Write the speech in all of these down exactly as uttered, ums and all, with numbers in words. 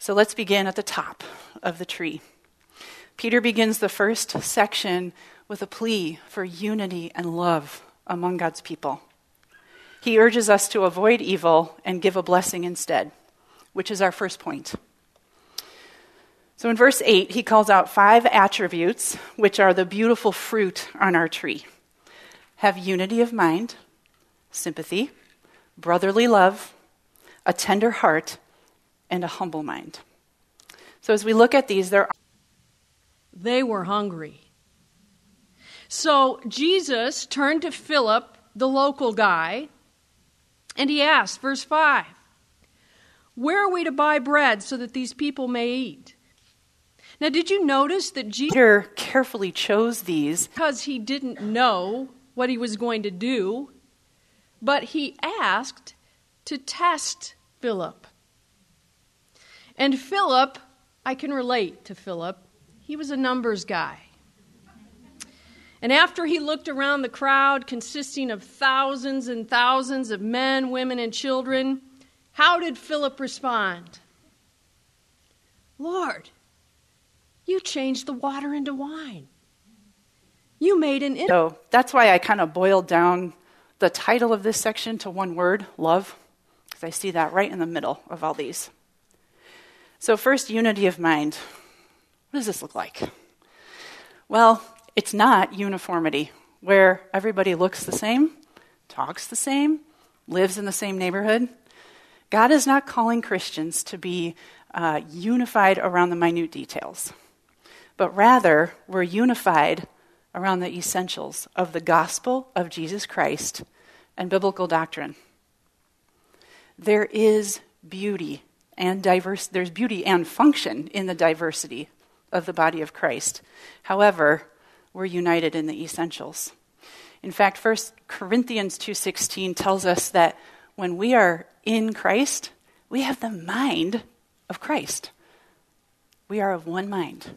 So let's begin at the top of the tree. Peter begins the first section with a plea for unity and love among God's people. He urges us to avoid evil and give a blessing instead, which is our first point. So in verse eight, he calls out five attributes, which are the beautiful fruit on our tree. Have unity of mind, sympathy, brotherly love, a tender heart, and a humble mind. So as we look at these, there are... They were hungry. So Jesus turned to Philip, the local guy, and he asked, verse five, where are we to buy bread so that these people may eat? Now, did you notice that Jesus... Peter carefully chose these because he didn't know what he was going to do, but he asked to test Philip. And Philip, I can relate to Philip. He was a numbers guy. And after he looked around the crowd consisting of thousands and thousands of men, women, and children, how did Philip respond? Lord, you changed the water into wine. You made an... In- so that's why I kind of boiled down the title of this section to one word, love, because I see that right in the middle of all these. So first, unity of mind. What does this look like? Well, it's not uniformity, where everybody looks the same, talks the same, lives in the same neighborhood. God is not calling Christians to be uh, unified around the minute details, but rather we're unified around the essentials of the gospel of Jesus Christ and biblical doctrine. There is beauty and diverse. There's beauty and function in the diversity of the body of Christ. However, we're united in the essentials. In fact, First Corinthians two sixteen tells us that when we are in Christ, we have the mind of Christ. We are of one mind.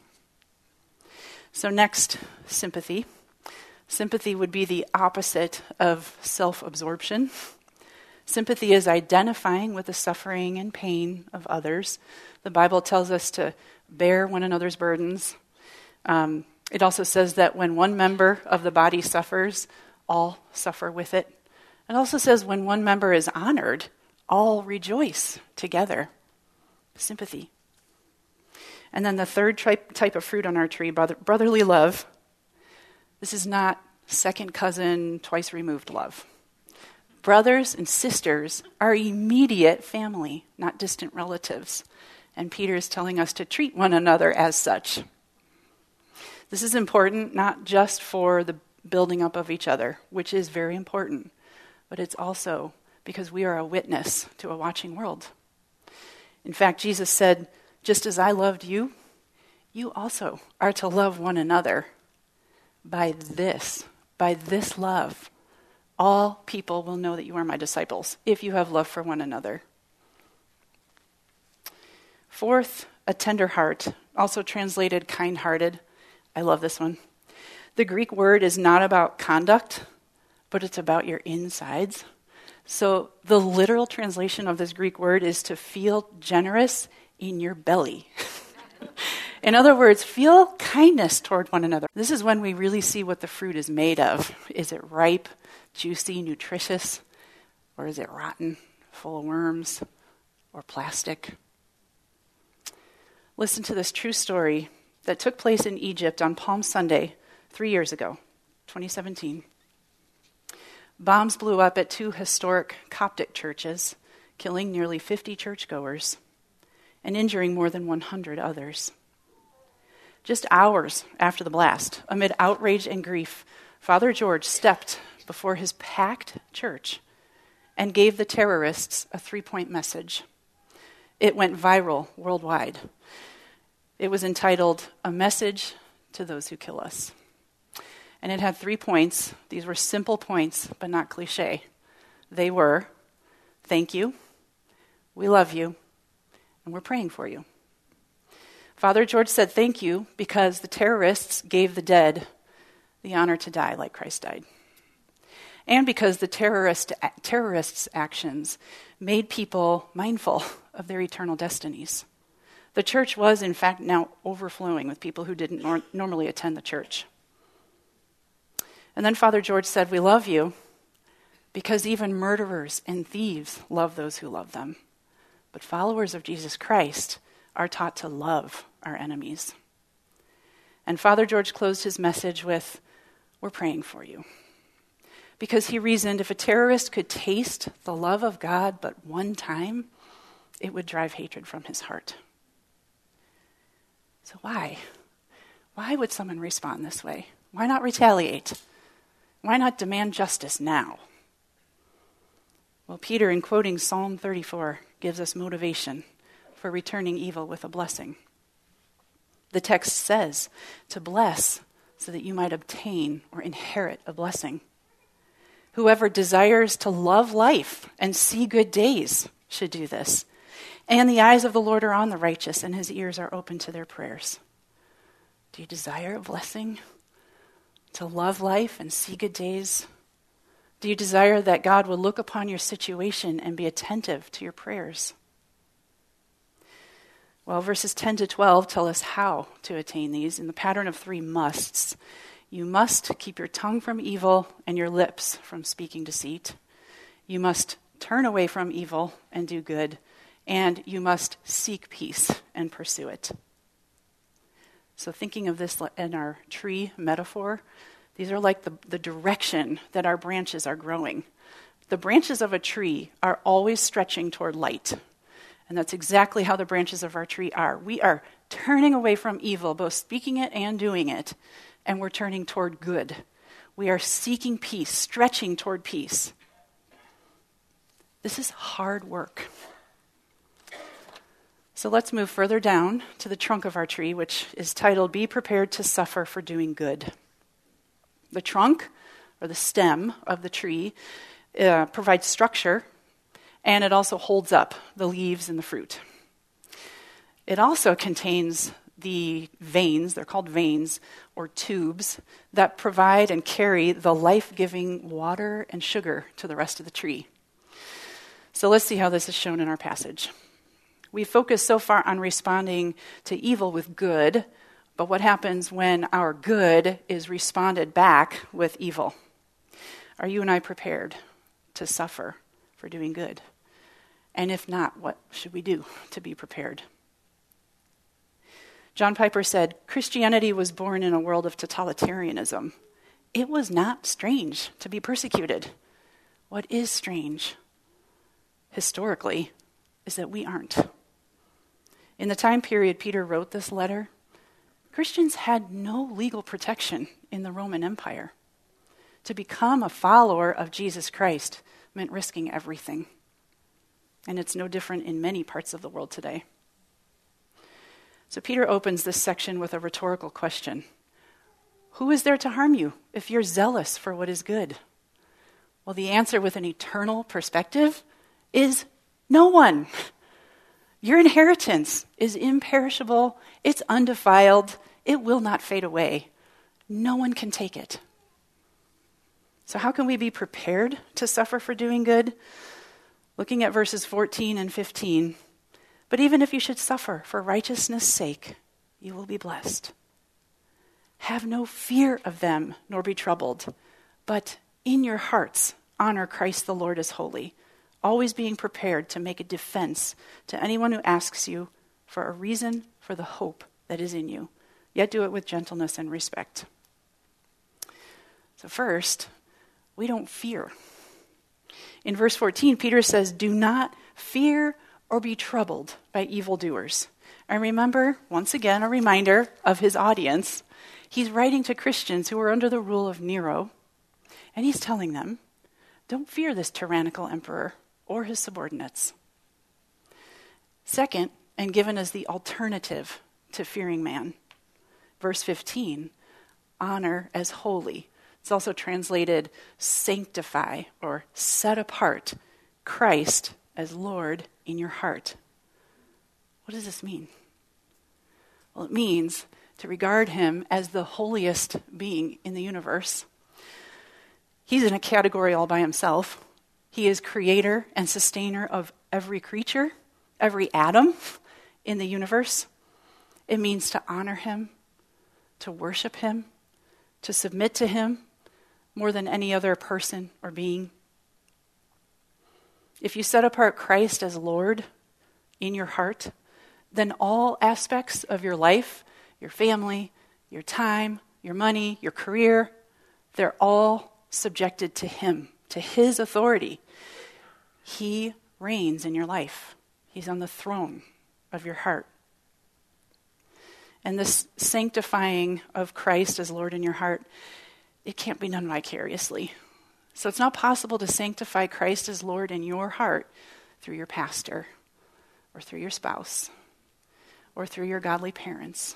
So next, sympathy. Sympathy would be the opposite of self-absorption. Sympathy is identifying with the suffering and pain of others. The Bible tells us to bear one another's burdens. Um, it also says that when one member of the body suffers, all suffer with it. It also says when one member is honored, all rejoice together. Sympathy. And then the third type, type of fruit on our tree, brother, brotherly love. This is not second cousin, twice removed love. Brothers and sisters are immediate family, not distant relatives. And Peter is telling us to treat one another as such. This is important not just for the building up of each other, which is very important, but it's also because we are a witness to a watching world. In fact, Jesus said, just as I loved you, you also are to love one another. By this, by this love, all people will know that you are my disciples, if you have love for one another. Fourth, a tender heart, also translated kind-hearted. I love this one. The Greek word is not about conduct, but it's about your insides. So the literal translation of this Greek word is to feel generous in your belly. In other words, feel kindness toward one another. This is when we really see what the fruit is made of. Is it ripe, juicy, nutritious, or is it rotten, full of worms, or plastic? Listen to this true story that took place in Egypt on Palm Sunday three years ago, twenty seventeen. Bombs blew up at two historic Coptic churches, killing nearly fifty churchgoers and injuring more than one hundred others. Just hours after the blast, amid outrage and grief, Father George stepped before his packed church and gave the terrorists a three-point message. It went viral worldwide. It was entitled, A Message to Those Who Kill Us. And it had three points. These were simple points, but not cliche. They were, thank you, we love you, and we're praying for you. Father George said thank you because the terrorists gave the dead the honor to die like Christ died. And because the terrorist, terrorists' actions made people mindful of their eternal destinies. The church was, in fact, now overflowing with people who didn't nor- normally attend the church. And then Father George said, "We love you because even murderers and thieves love those who love them. But followers of Jesus Christ are taught to love our enemies." And Father George closed his message with, "We're praying for you." Because he reasoned if a terrorist could taste the love of God but one time, it would drive hatred from his heart. So why? Why would someone respond this way? Why not retaliate? Why not demand justice now? Well, Peter, in quoting Psalm thirty-four, gives us motivation for returning evil with a blessing. The text says to bless so that you might obtain or inherit a blessing. Whoever desires to love life and see good days should do this. And the eyes of the Lord are on the righteous, and his ears are open to their prayers. Do you desire a blessing? To love life and see good days? Do you desire that God will look upon your situation and be attentive to your prayers? Well, verses ten to twelve tell us how to attain these in the pattern of three musts. You must keep your tongue from evil and your lips from speaking deceit. You must turn away from evil and do good. And you must seek peace and pursue it. So thinking of this in our tree metaphor, these are like the, the direction that our branches are growing. The branches of a tree are always stretching toward light. And that's exactly how the branches of our tree are. We are turning away from evil, both speaking it and doing it. And we're turning toward good. We are seeking peace, stretching toward peace. This is hard work. So let's move further down to the trunk of our tree, which is titled, "Be Prepared to Suffer for Doing Good." The trunk, or the stem of the tree, uh, provides structure, and it also holds up the leaves and the fruit. It also contains the veins, they're called veins, or tubes, that provide and carry the life-giving water and sugar to the rest of the tree. So let's see how this is shown in our passage. We focus so far on responding to evil with good, but what happens when our good is responded back with evil? Are you and I prepared to suffer for doing good? And if not, what should we do to be prepared? John Piper said, "Christianity was born in a world of totalitarianism. It was not strange to be persecuted. What is strange, historically, is that we aren't." In the time period Peter wrote this letter, Christians had no legal protection in the Roman Empire. To become a follower of Jesus Christ meant risking everything. And it's no different in many parts of the world today. So Peter opens this section with a rhetorical question. Who is there to harm you if you're zealous for what is good? Well, the answer with an eternal perspective is no one. Your inheritance is imperishable, it's undefiled, it will not fade away. No one can take it. So how can we be prepared to suffer for doing good? Looking at verses fourteen and fifteen. But even if you should suffer for righteousness' sake, you will be blessed. Have no fear of them, nor be troubled, but in your hearts honor Christ the Lord as holy, always being prepared to make a defense to anyone who asks you for a reason for the hope that is in you, yet do it with gentleness and respect. So first, we don't fear. In verse fourteen, Peter says, do not fear or be troubled by evildoers. And remember, once again, a reminder of his audience. He's writing to Christians who were under the rule of Nero, and he's telling them, don't fear this tyrannical emperor or his subordinates. Second, and given as the alternative to fearing man, verse fifteen, honor as holy. It's also translated sanctify or set apart Christ as Lord in your heart. What does this mean? Well, it means to regard him as the holiest being in the universe. He's in a category all by himself. He is creator and sustainer of every creature, every atom, in the universe. It means to honor him, to worship him, to submit to him more than any other person or being. If you set apart Christ as Lord in your heart, then all aspects of your life, your family, your time, your money, your career, they're all subjected to him, to his authority. He reigns in your life. He's on the throne of your heart. And this sanctifying of Christ as Lord in your heart, it can't be done vicariously. So it's not possible to sanctify Christ as Lord in your heart through your pastor or through your spouse or through your godly parents.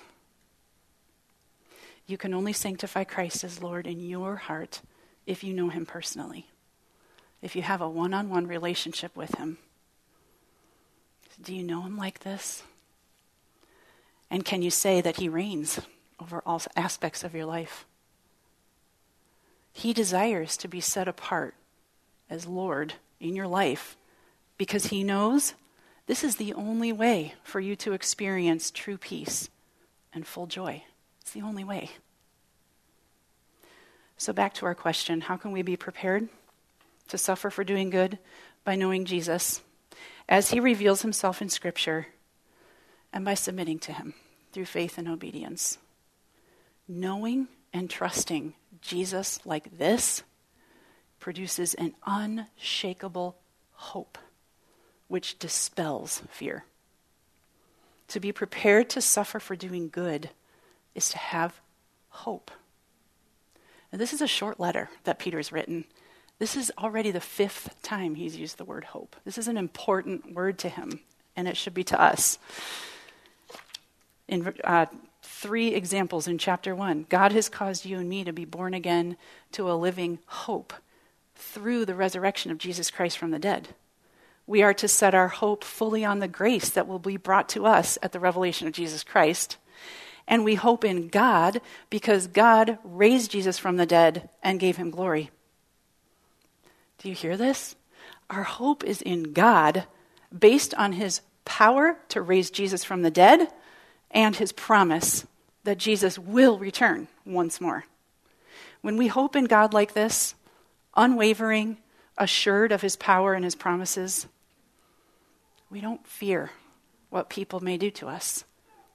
You can only sanctify Christ as Lord in your heart if you know him personally, if you have a one-on-one relationship with him. Do you know him like this? And can you say that he reigns over all aspects of your life? He desires to be set apart as Lord in your life because he knows this is the only way for you to experience true peace and full joy. It's the only way. So back to our question, how can we be prepared to suffer for doing good? By knowing Jesus as he reveals himself in Scripture and by submitting to him through faith and obedience. Knowing and trusting Jesus like this produces an unshakable hope which dispels fear. To be prepared to suffer for doing good is to have hope. And this is a short letter that Peter's written. This is already the fifth time he's used the word hope. This is an important word to him, and it should be to us. In uh, three examples in chapter one, God has caused you and me to be born again to a living hope through the resurrection of Jesus Christ from the dead. We are to set our hope fully on the grace that will be brought to us at the revelation of Jesus Christ. And we hope in God because God raised Jesus from the dead and gave him glory. Do you hear this? Our hope is in God based on his power to raise Jesus from the dead and his promise that Jesus will return once more. When we hope in God like this, unwavering, assured of his power and his promises, we don't fear what people may do to us.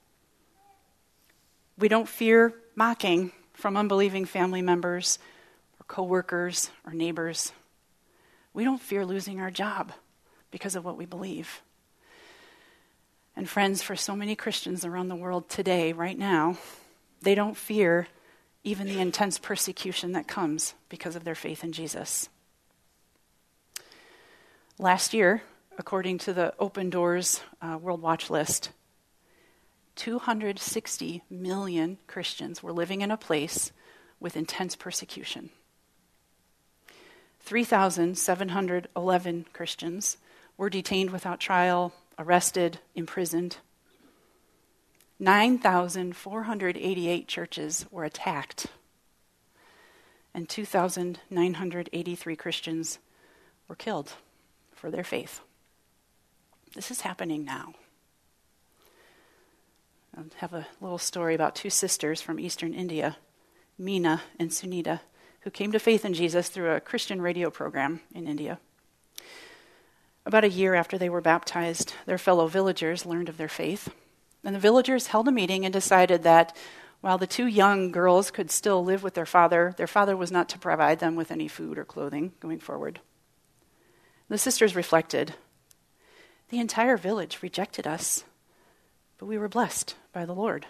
We don't fear mocking from unbelieving family members or coworkers or neighbors. We don't fear losing our job because of what we believe. And friends, for so many Christians around the world today, right now, they don't fear even the intense persecution that comes because of their faith in Jesus. Last year, according to the Open Doors uh, World Watch List, two hundred sixty million Christians were living in a place with intense persecution. three thousand seven hundred eleven Christians were detained without trial, arrested, imprisoned. nine thousand four hundred eighty-eight churches were attacked. And two thousand nine hundred eighty-three Christians were killed for their faith. This is happening now. I have a little story about two sisters from eastern India, Meena and Sunita, who came to faith in Jesus through a Christian radio program in India. About a year after they were baptized, their fellow villagers learned of their faith, and the villagers held a meeting and decided that while the two young girls could still live with their father, their father was not to provide them with any food or clothing going forward. The sisters reflected, "The entire village rejected us, but we were blessed by the Lord."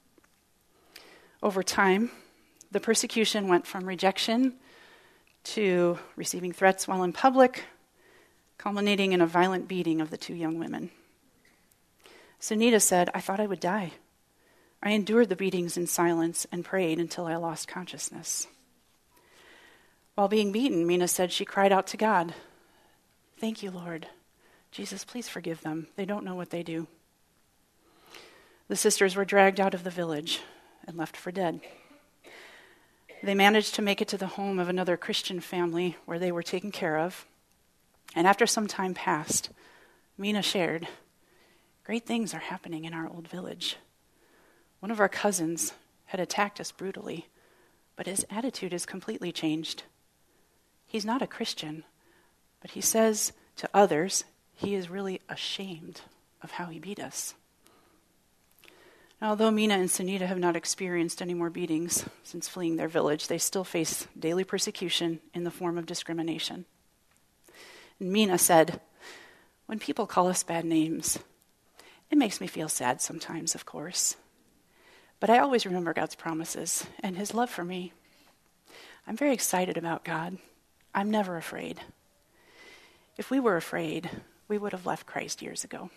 Over time, the persecution went from rejection to receiving threats while in public, culminating in a violent beating of the two young women. Sunita said, "I thought I would die. I endured the beatings in silence and prayed until I lost consciousness." While being beaten, Meena said she cried out to God, "Thank you, Lord. Jesus, please forgive them. They don't know what they do." The sisters were dragged out of the village and left for dead. They managed to make it to the home of another Christian family where they were taken care of. And after some time passed, Meena shared, great things are happening in our old village. One of our cousins had attacked us brutally, but his attitude has completely changed. He's not a Christian, but he says to others he is really ashamed of how he beat us. Now, although Mina and Sunita have not experienced any more beatings since fleeing their village, they still face daily persecution in the form of discrimination. And Mina said, "When people call us bad names, it makes me feel sad sometimes, of course. But I always remember God's promises and his love for me. I'm very excited about God. I'm never afraid. If we were afraid, we would have left Christ years ago."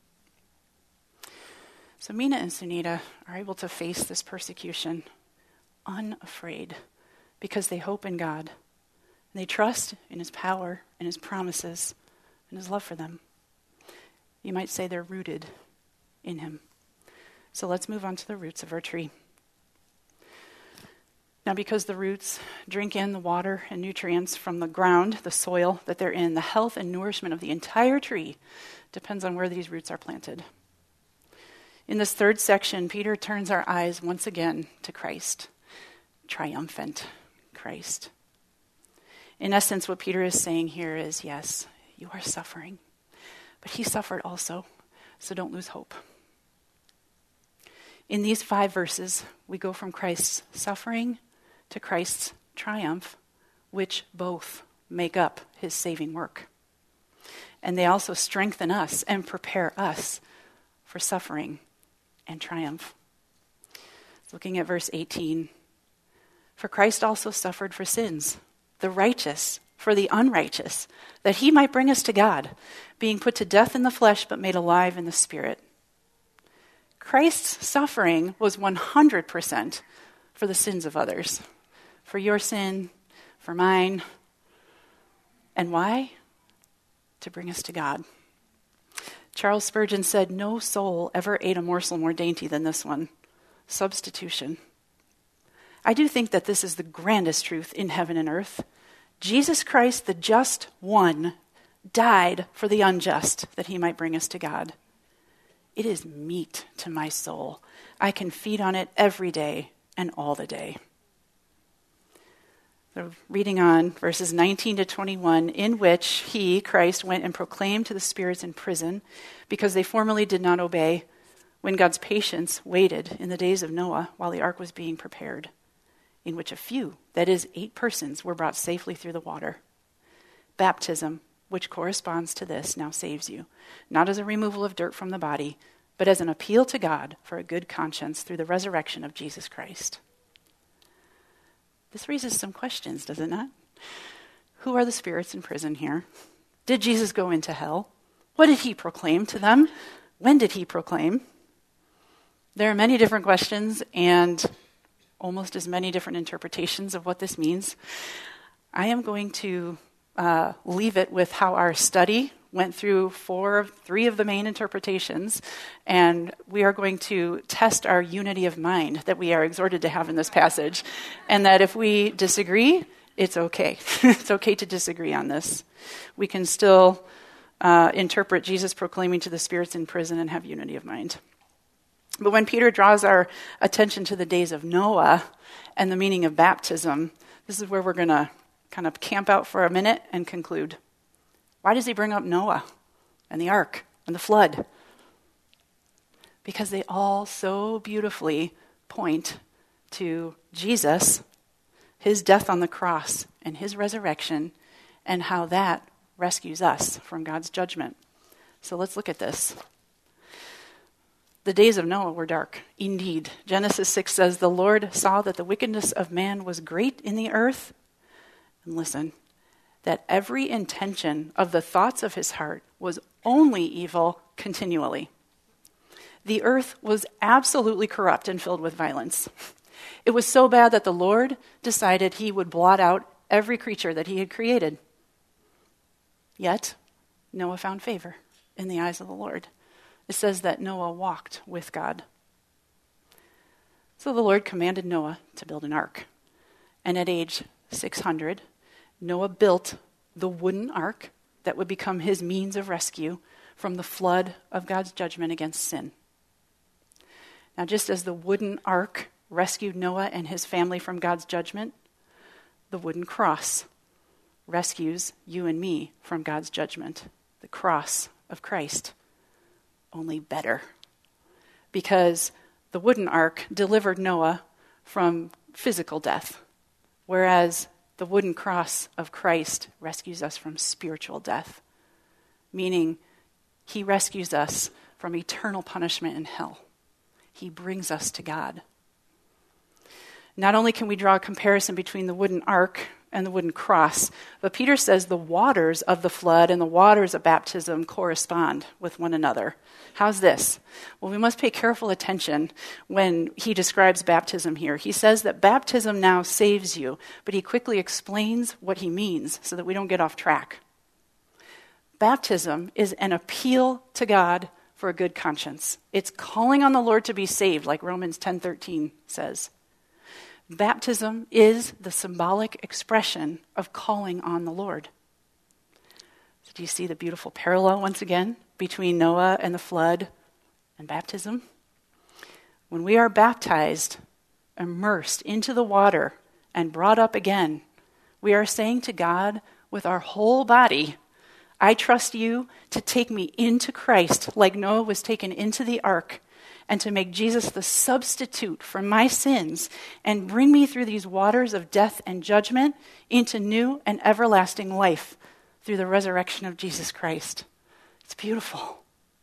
So Mina and Sunita are able to face this persecution unafraid because they hope in God. And they trust in his power and his promises and his love for them. You might say they're rooted in him. So let's move on to the roots of our tree. Now, because the roots drink in the water and nutrients from the ground, the soil that they're in, the health and nourishment of the entire tree depends on where these roots are planted. In this third section, Peter turns our eyes once again to Christ, triumphant Christ. In essence, what Peter is saying here is, yes, you are suffering, but he suffered also, so don't lose hope. In these five verses, we go from Christ's suffering to Christ's triumph, which both make up his saving work. And they also strengthen us and prepare us for suffering and triumph. Looking at verse eighteen, "For Christ also suffered for sins, the righteous for the unrighteous, that he might bring us to God, being put to death in the flesh but made alive in the spirit." Christ's suffering was one hundred percent for the sins of others, for your sin, for mine. And why? To bring us to God. Charles Spurgeon said, "No soul ever ate a morsel more dainty than this one, substitution." I do think that this is the grandest truth in heaven and earth. Jesus Christ, the just one, died for the unjust that he might bring us to God. It is meat to my soul. I can feed on it every day and all the day. So reading on, verses nineteen to twenty-one, "In which he, Christ, went and proclaimed to the spirits in prison, because they formerly did not obey, when God's patience waited in the days of Noah while the ark was being prepared, in which a few, that is, eight persons, were brought safely through the water. Baptism, which corresponds to this, now saves you, not as a removal of dirt from the body, but as an appeal to God for a good conscience through the resurrection of Jesus Christ." This raises some questions, does it not? Who are the spirits in prison here? Did Jesus go into hell? What did he proclaim to them? When did he proclaim? There are many different questions and almost as many different interpretations of what this means. I am going to uh, leave it with how our study went through four, three of the main interpretations, and we are going to test our unity of mind that we are exhorted to have in this passage, and that if we disagree, it's okay. It's okay to disagree on this. We can still uh, interpret Jesus proclaiming to the spirits in prison and have unity of mind. But when Peter draws our attention to the days of Noah and the meaning of baptism, this is where we're going to kind of camp out for a minute and conclude. Why does he bring up Noah and the ark and the flood? Because they all so beautifully point to Jesus, his death on the cross, and his resurrection, and how that rescues us from God's judgment. So let's look at this. The days of Noah were dark, indeed. Genesis six says, "The Lord saw that the wickedness of man was great in the earth." And listen, that every intention of the thoughts of his heart was only evil continually. The earth was absolutely corrupt and filled with violence. It was so bad that the Lord decided he would blot out every creature that he had created. Yet, Noah found favor in the eyes of the Lord. It says that Noah walked with God. So the Lord commanded Noah to build an ark. And at age six hundred, Noah built the wooden ark that would become his means of rescue from the flood of God's judgment against sin. Now, just as the wooden ark rescued Noah and his family from God's judgment, the wooden cross rescues you and me from God's judgment. The cross of Christ, only better. Because the wooden ark delivered Noah from physical death, whereas the wooden cross of Christ rescues us from spiritual death, meaning he rescues us from eternal punishment in hell. He brings us to God. Not only can we draw a comparison between the wooden ark and the wooden cross, but Peter says the waters of the flood and the waters of baptism correspond with one another. How's this? Well, we must pay careful attention when he describes baptism here. He says that baptism now saves you, but he quickly explains what he means so that we don't get off track. Baptism is an appeal to God for a good conscience. It's calling on the Lord to be saved, like Romans ten thirteen says. Baptism is the symbolic expression of calling on the Lord. So do you see the beautiful parallel once again between Noah and the flood and baptism? When we are baptized, immersed into the water, and brought up again, we are saying to God with our whole body, I trust you to take me into Christ like Noah was taken into the ark, and to make Jesus the substitute for my sins and bring me through these waters of death and judgment into new and everlasting life through the resurrection of Jesus Christ. It's beautiful.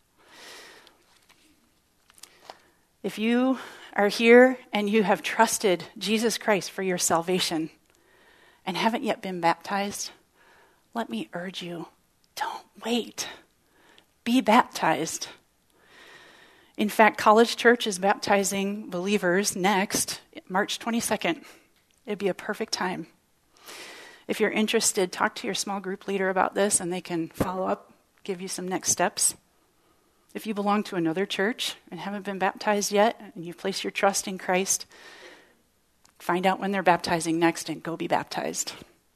If you are here and you have trusted Jesus Christ for your salvation and haven't yet been baptized, let me urge you, don't wait. Be baptized. In fact, College Church is baptizing believers next, March twenty-second. It'd be a perfect time. If you're interested, talk to your small group leader about this and they can follow up, give you some next steps. If you belong to another church and haven't been baptized yet and you've placed your trust in Christ, find out when they're baptizing next and go be baptized.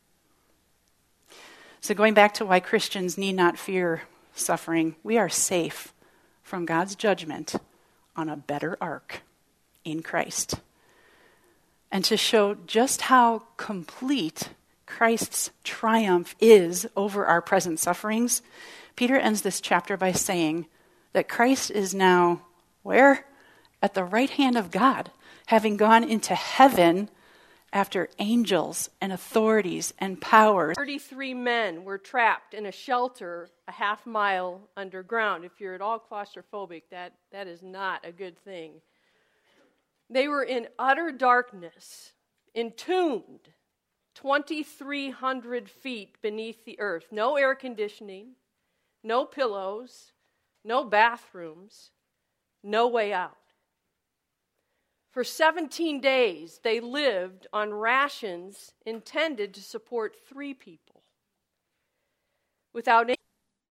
So going back to why Christians need not fear suffering, we are safe from God's judgment on a better ark in Christ. And to show just how complete Christ's triumph is over our present sufferings, Peter ends this chapter by saying that Christ is now where? At the right hand of God, having gone into heaven after angels and authorities and powers. thirty-three men were trapped in a shelter a half mile underground. If you're at all claustrophobic, that, that is not a good thing. They were in utter darkness, entombed twenty-three hundred feet beneath the earth. No air conditioning, no pillows, no bathrooms, no way out. For seventeen days, they lived on rations intended to support three people. Without any